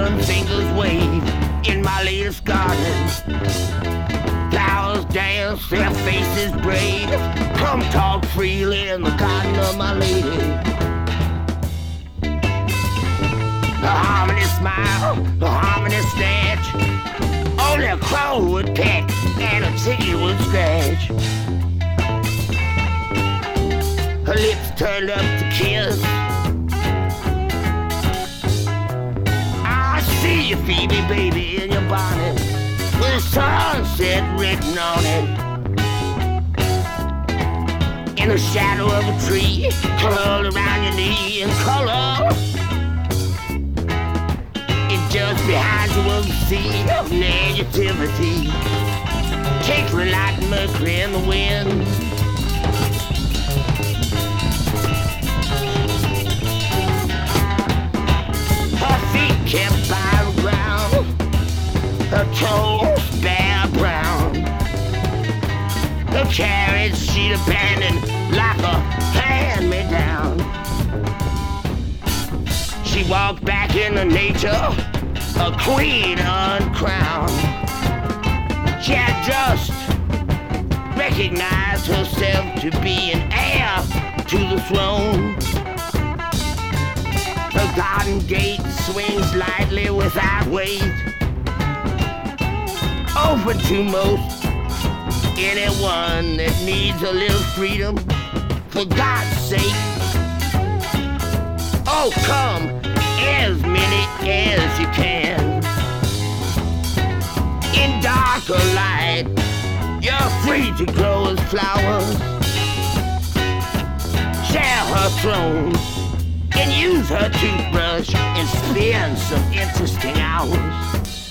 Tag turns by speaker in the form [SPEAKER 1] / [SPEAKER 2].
[SPEAKER 1] turn, fingers wave in my latest garden. Flowers dance, their faces brave. Come talk freely in the garden of my lady. A harmony smile, a harmony snatch. Only a crow would peck and a chicken would scratch. Her lips turned up to kiss. I see you, Phoebe, baby, in your bonnet, with sunset written on it. In the shadow of a tree, curled around your knee in color. And just behind you was a sea of negativity, tinkling like mercury in the wind. Her feet kept by the ground, her toes bare brown. Her carriage she'd abandoned like a hand-me-down. She walked back into nature, a queen uncrowned. She had just recognized herself to be an heir to the throne. Her garden gate swings lightly without weight, open to most anyone that needs a little freedom, for God's sake. Oh, come, as many as you can. In dark or light, you're free to grow as flowers. Share her throne and use her toothbrush and spend some interesting hours.